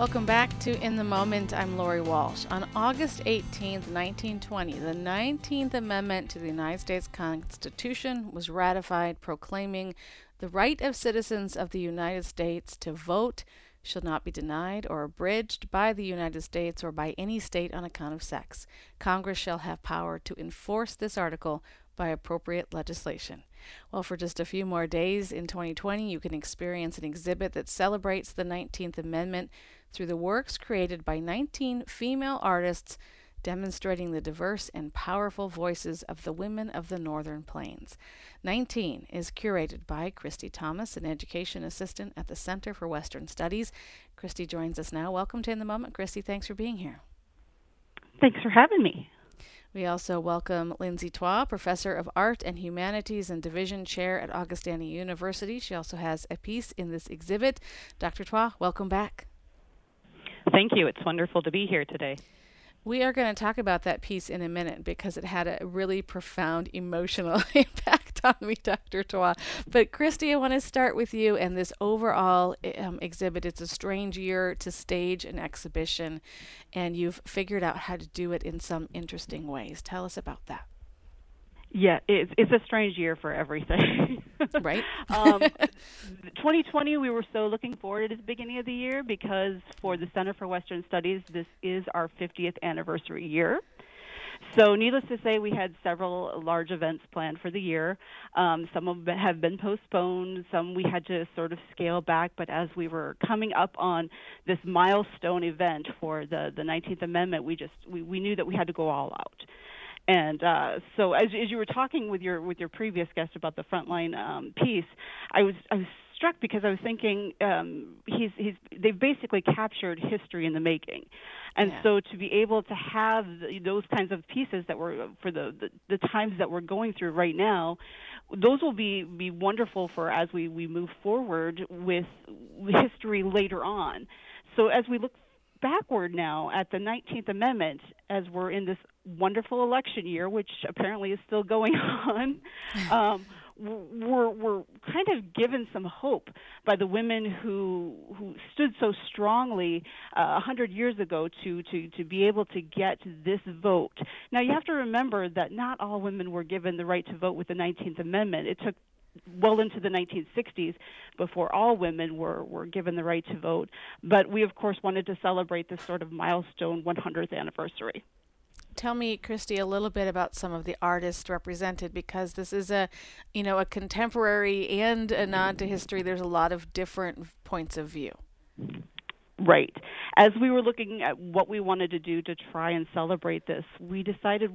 Welcome back to In the Moment. I'm Lori Walsh. On August 18th, 1920, the 19th Amendment to the United States Constitution was ratified, proclaiming the right of citizens of the United States to vote shall not be denied or abridged by the United States or by any state on account of sex. Congress shall have power to enforce this article by appropriate legislation. Well, for just a few more days in 2020, you can experience an exhibit that celebrates the 19th Amendment through the works created by 19 female artists demonstrating the diverse and powerful voices of the women of the Northern Plains. 19 is curated by Christy Thomas, an education assistant at the Center for Western Studies. Christy joins us now. Welcome to In the Moment, Christy. Thanks for being here. Thanks for having me. We also welcome Lindsay Twa, Professor of Art and Humanities and Division Chair at Augustana University. She also has a piece in this exhibit. Dr. Twa, welcome back. Thank you. It's wonderful to be here today. We are going to talk about that piece in a minute because it had a really profound emotional impact on me, Dr. Twa. But Christy, I want to start with you and this overall exhibit. It's a strange year to stage an exhibition, and you've figured out how to do it in some interesting ways. Tell us about that. Yeah, it's a strange year for everything. Right. 2020, we were so looking forward at the beginning of the year because for the Center for Western Studies, this is our 50th anniversary year. So needless to say, we had several large events planned for the year. Some of them have been postponed. Some we had to sort of scale back. But as we were coming up on this milestone event for the 19th Amendment, we knew that we had to go all out. And so, as you were talking with your previous guest about the Frontline piece, I was struck because I was thinking they've basically captured history in the making, and so to be able to have those kinds of pieces that were for the times that we're going through right now, those will be wonderful for as we move forward with history later on. So as we look backward now at the 19th Amendment, as we're in this wonderful election year, which apparently is still going on, we're kind of given some hope by the women who stood so strongly 100 years ago to be able to get this vote. Now, you have to remember that not all women were given the right to vote with the 19th Amendment. It took well into the 1960s before all women were given the right to vote. But we, of course, wanted to celebrate this sort of milestone 100th anniversary. Tell me, Christy, a little bit about some of the artists represented, because this is a contemporary and a nod to history. There's a lot of different points of view. Right. As we were looking at what we wanted to do to try and celebrate this, we decided,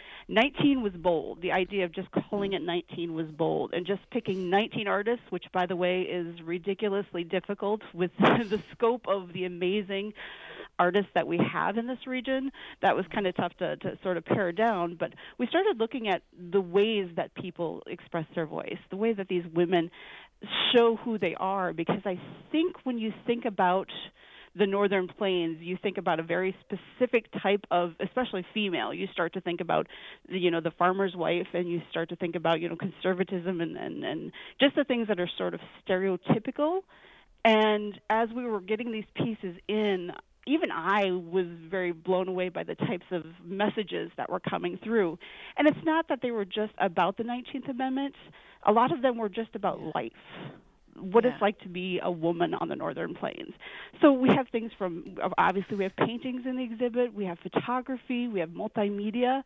19 was bold. The idea of just calling it 19 was bold. And just picking 19 artists, which, by the way, is ridiculously difficult with the scope of the amazing artists that we have in this region, that was kind of tough to sort of pare down. But we started looking at the ways that people express their voice, the way that these women show who they are, because I think when you think about the Northern Plains, you think about a very specific type of, especially female. You start to think about, the farmer's wife, and you start to think about, conservatism and just the things that are sort of stereotypical. And as we were getting these pieces in, even I was very blown away by the types of messages that were coming through. And it's not that they were just about the 19th Amendment. A lot of them were just about life, what it's like to be a woman on the Northern Plains. So we have things from, obviously we have paintings in the exhibit, we have photography, we have multimedia,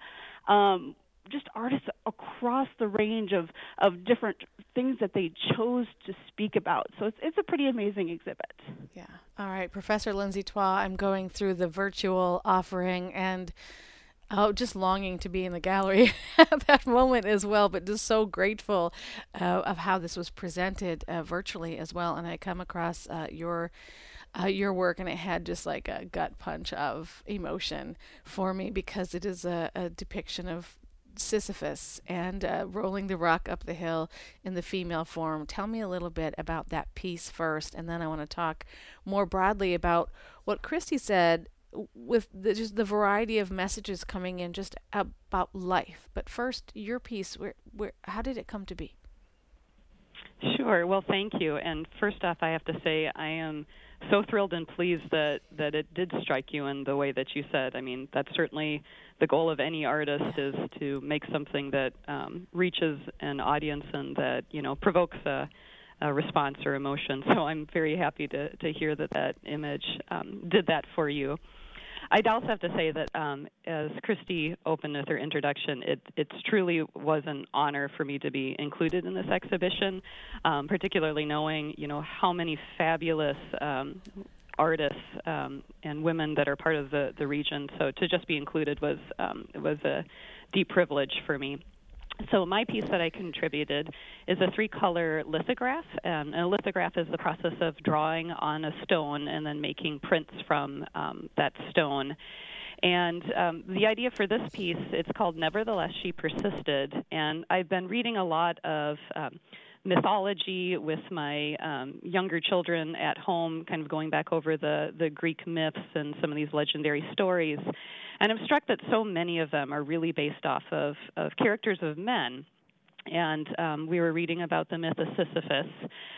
just artists across the range of different things that they chose to speak about. So it's a pretty amazing exhibit. Yeah. All right, Professor Lindsay Twa, I'm going through the virtual offering and just longing to be in the gallery at that moment as well, but just so grateful of how this was presented virtually as well. And I come across your work, and it had just like a gut punch of emotion for me, because it is a depiction of Sisyphus and rolling the rock up the hill in the female form. Tell me a little bit about that piece first, and then I want to talk more broadly about what Christy said with just the variety of messages coming in just about life. But first, your piece, how did it come to be? Sure. Well, thank you. And first off, I have to say I am so thrilled and pleased that it did strike you in the way that you said. I mean, that's certainly the goal of any artist, is to make something that reaches an audience and that, provokes a response or emotion. So I'm very happy to hear that image did that for you. I'd also have to say that as Christy opened with her introduction, it truly was an honor for me to be included in this exhibition, particularly knowing, how many fabulous artists and women that are part of the region. So to just be included was a deep privilege for me. So my piece that I contributed is a 3-color lithograph. And a lithograph is the process of drawing on a stone and then making prints from that stone. And the idea for this piece, it's called Nevertheless She Persisted. And I've been reading a lot of mythology with my younger children at home, kind of going back over the Greek myths and some of these legendary stories. And I'm struck that so many of them are really based off of characters of men. And we were reading about the myth of Sisyphus,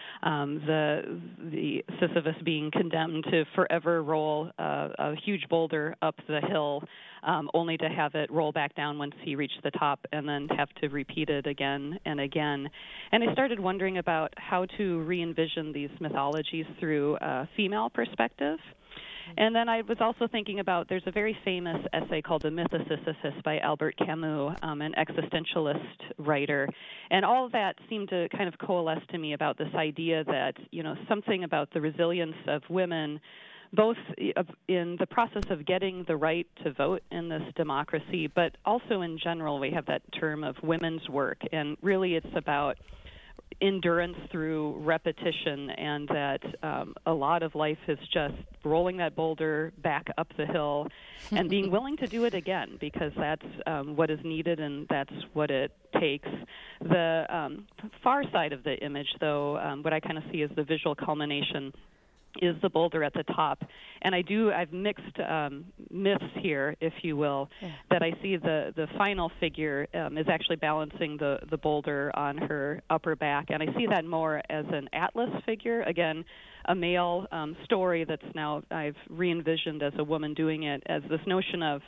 the Sisyphus being condemned to forever roll a huge boulder up the hill, only to have it roll back down once he reached the top, and then have to repeat it again and again. And I started wondering about how to re-envision these mythologies through a female perspective. And then I was also thinking about, there's a very famous essay called The Myth of Sisyphus by Albert Camus, an existentialist writer. And all of that seemed to kind of coalesce to me about this idea that, something about the resilience of women, both in the process of getting the right to vote in this democracy, but also in general, we have that term of women's work. And really it's about endurance through repetition, and that a lot of life is just rolling that boulder back up the hill and being willing to do it again, because that's what is needed and that's what it takes. The far side of the image, though, what I kind of see as the visual culmination is the boulder at the top. And I've mixed myths here, if you will, that I see the final figure is actually balancing the boulder on her upper back. And I see that more as an Atlas figure, again, a male story that's now I've re-envisioned as a woman doing it, as this notion of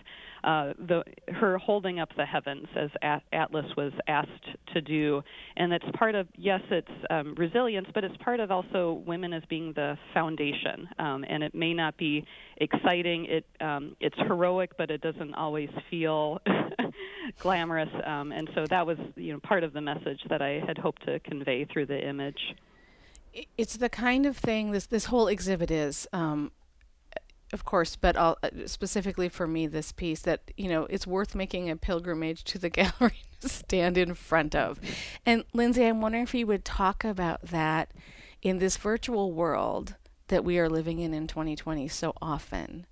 her holding up the heavens, as Atlas was asked to do. And it's part of, yes, it's resilience, but it's part of also women as being the foundation. And it may not be exciting. It's heroic, but it doesn't always feel glamorous. And so that was part of the message that I had hoped to convey through the image. It's the kind of thing this whole exhibit is, of course, but specifically for me, this piece that, it's worth making a pilgrimage to the gallery to stand in front of. And Lindsay, I'm wondering if you would talk about that in this virtual world that we are living in 2020 so often.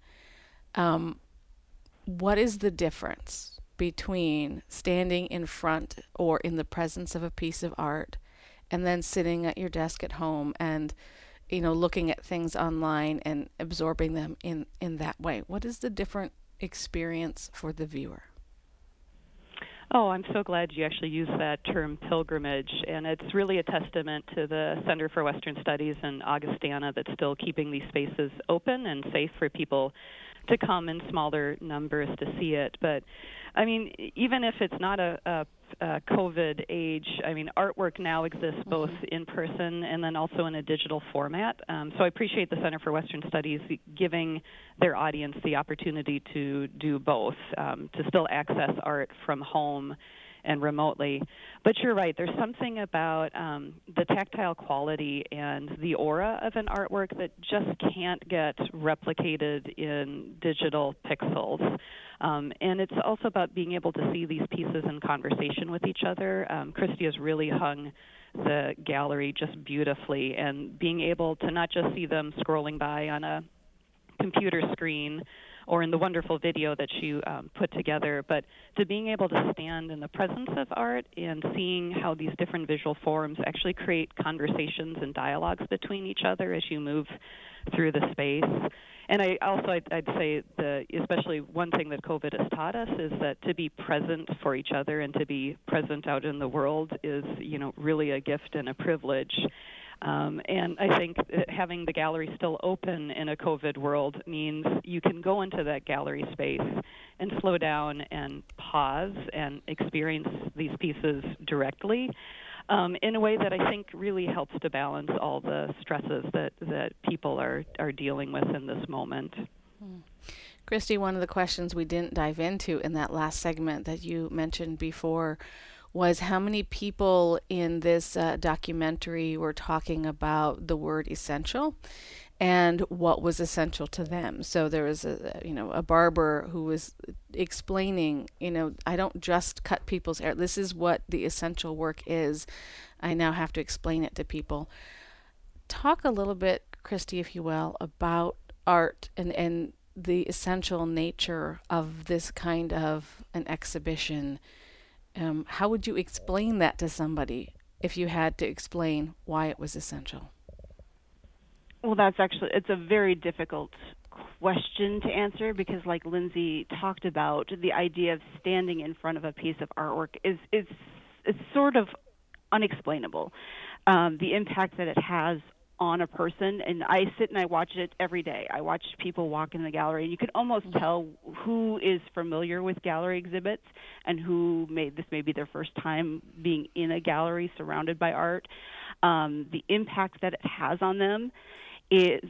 What is the difference between standing in front or in the presence of a piece of art and then sitting at your desk at home and, looking at things online and absorbing them in that way? What is the different experience for the viewer? Oh, I'm so glad you actually used that term pilgrimage, and it's really a testament to the Center for Western Studies in Augustana that's still keeping these spaces open and safe for people to come in smaller numbers to see it. But, I mean, even if it's not a COVID age, I mean, artwork now exists both in person and then also in a digital format. So I appreciate the Center for Western Studies giving their audience the opportunity to do both, to still access art from home and remotely. But you're right, there's something about the tactile quality and the aura of an artwork that just can't get replicated in digital pixels. And it's also about being able to see these pieces in conversation with each other. Christy has really hung the gallery just beautifully, and being able to not just see them scrolling by on a computer screen or in the wonderful video that you put together, but to being able to stand in the presence of art and seeing how these different visual forms actually create conversations and dialogues between each other as you move through the space. And I'd say especially one thing that COVID has taught us is that to be present for each other and to be present out in the world is, really a gift and a privilege. And I think having the gallery still open in a COVID world means you can go into that gallery space and slow down and pause and experience these pieces directly in a way that I think really helps to balance all the stresses that people are dealing with in this moment. Christy, one of the questions we didn't dive into in that last segment that you mentioned before was how many people in this documentary were talking about the word essential and what was essential to them. So there was a barber who was explaining, I don't just cut people's hair. This is what the essential work is. I now have to explain it to people. Talk a little bit, Christy, if you will, about art and the essential nature of this kind of an exhibition. How would you explain that to somebody if you had to explain why it was essential? Well, it's a very difficult question to answer because, like Lindsay talked about, the idea of standing in front of a piece of artwork is sort of unexplainable. The impact that it has on a person, and I sit and I watch it every day. I watch people walk in the gallery, and you can almost tell who is familiar with gallery exhibits and who may be their first time being in a gallery surrounded by art. The impact that it has on them is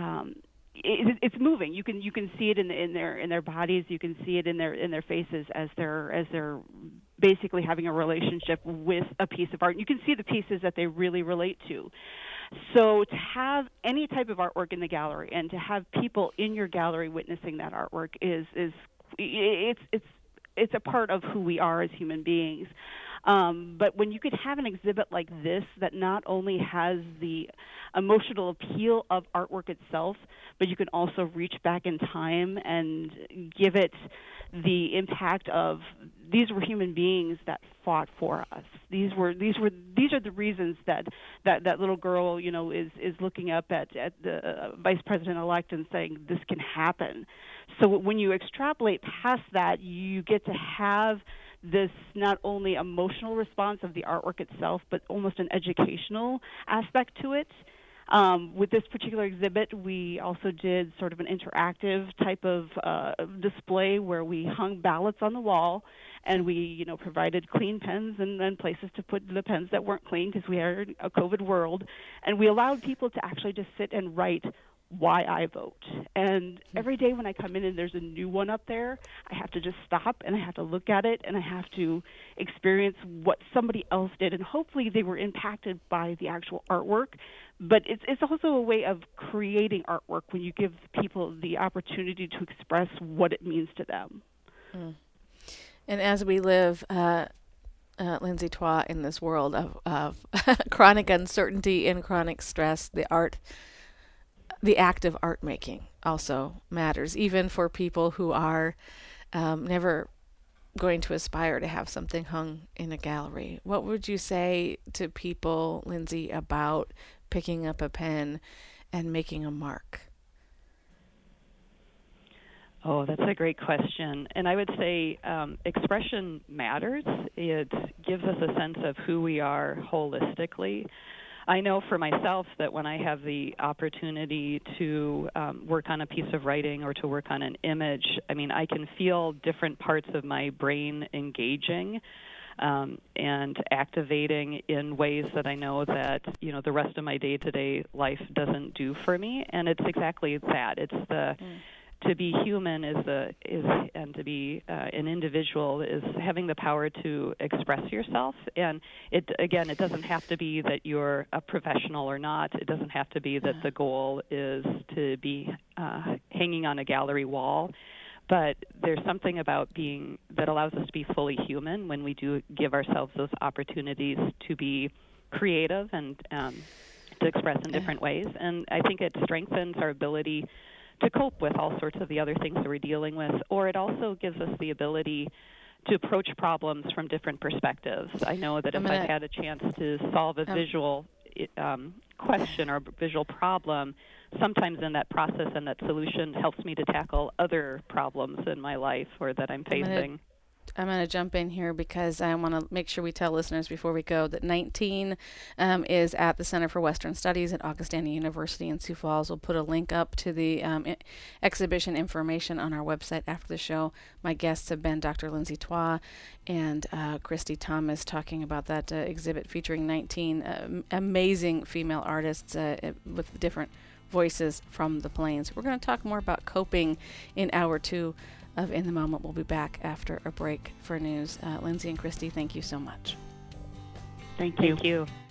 it's moving. You can see it in their bodies. You can see it in their faces as they're basically having a relationship with a piece of art. You can see the pieces that they really relate to. So to have any type of artwork in the gallery and to have people in your gallery witnessing that artwork it's a part of who we are as human beings. But when you could have an exhibit like this that not only has the emotional appeal of artwork itself, but you can also reach back in time and give it the impact of these were human beings that fought for us. These are the reasons that little girl, is looking up at the vice president-elect and saying this can happen. So when you extrapolate past that, you get to have this not only emotional response of the artwork itself, but almost an educational aspect to it. With this particular exhibit, we also did sort of an interactive type of display where we hung ballots on the wall, and we, provided clean pens and places to put the pens that weren't clean because we are in a COVID world, and we allowed people to actually just sit and write why I vote. And every day when I come in and there's a new one up there, I have to just stop and I have to look at it and I have to experience what somebody else did. And hopefully they were impacted by the actual artwork. But it's also a way of creating artwork when you give people the opportunity to express what it means to them. Mm. And as we live, Lindsay Twa, in this world of chronic uncertainty and chronic stress, the act of art making also matters, even for people who are never going to aspire to have something hung in a gallery. What would you say to people, Lindsay, about picking up a pen and making a mark? Oh, that's a great question. And I would say expression matters. It gives us a sense of who we are holistically. I know for myself that when I have the opportunity to work on a piece of writing or to work on an image, I can feel different parts of my brain engaging and activating in ways that I know that, the rest of my day-to-day life doesn't do for me. And it's exactly that. It's to be human and to be an individual is having the power to express yourself. And it doesn't have to be that you're a professional or not. It doesn't have to be that the goal is to be hanging on a gallery wall. But there's something about being that allows us to be fully human when we do give ourselves those opportunities to be creative and to express in different ways. And I think it strengthens our ability to cope with all sorts of the other things that we're dealing with, or it also gives us the ability to approach problems from different perspectives. I know that if I've had a chance to solve a visual question or visual problem, sometimes in that process and that solution helps me to tackle other problems in my life or that I'm facing. I'm going to jump in here because I want to make sure we tell listeners before we go that 19 is at the Center for Western Studies at Augustana University in Sioux Falls. We'll put a link up to the exhibition information on our website after the show. My guests have been Dr. Lindsay Twa and Christy Thomas talking about that exhibit featuring 19 amazing female artists with different voices from the plains. We're going to talk more about coping in hour 2 of In the Moment. We'll be back after a break for news. Lindsay and Christy, thank you so much. Thank you. Thank you.